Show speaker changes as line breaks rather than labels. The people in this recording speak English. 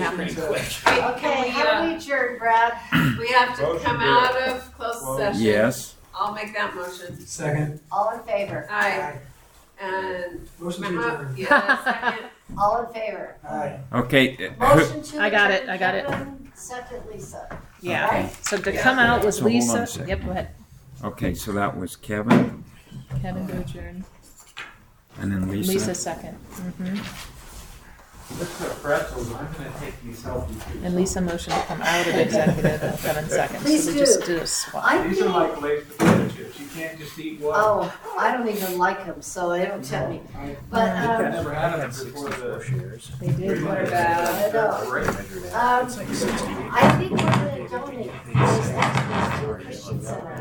happened.
Okay, how do we adjourn, Brad?
We have to come out of closed session.
Yes.
I'll make that motion.
Second.
All in favor?
Aye. And.
Motion to adjourn.
Yeah, second.
All in favor?
Aye.
Okay.
Motion to
I got it,
adjourn,
I got it.
Kevin, second, Lisa.
Yeah.
Right?
So to come out was
So hold on a
Lisa.
second.
Yep, go ahead.
Okay, so that was Kevin,
Kevin to adjourn.
and then Lisa.
Lisa second.
Let's put pretzels. I'm gonna take these healthy too.
And Lisa motioned to come out of executive and Kevin second.
Please
So we
do.
just did a swap.
I
These are
think,
like Lay's potato chips. You can't just eat one.
oh, I don't even like them, so they don't tell me. But,
I've never had them before the.
They did.
What about?
I know. I think we're gonna donate those extras to the Christian Center.